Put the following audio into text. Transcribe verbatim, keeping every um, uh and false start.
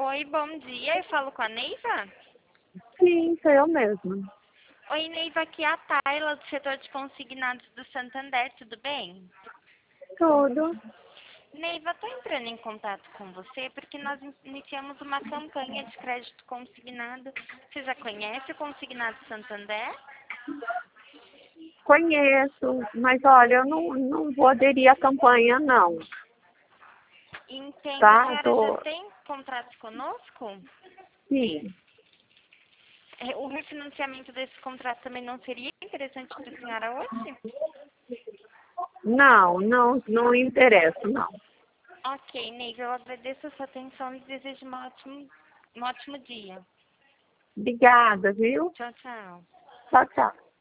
Oi, bom dia. Eu falo com a Neiva? Sim, sou eu mesma. Oi, Neiva, aqui é a Tayla, do setor de consignados do Santander, tudo bem? Tudo. Neiva, estou entrando em contato com você porque nós iniciamos uma campanha de crédito consignado. Você já conhece o Consignado Santander? Conheço, mas olha, eu não, não vou aderir à campanha, não. Entendo. A Tá? senhora já Tô... tem contrato conosco? Sim. É, O refinanciamento desse contrato também não seria interessante para a senhora hoje? Não, não, não interessa, não. Ok, Neiva, eu agradeço a sua atenção e desejo um ótimo, um ótimo dia. Obrigada, viu? Tchau, tchau. Tchau, tchau.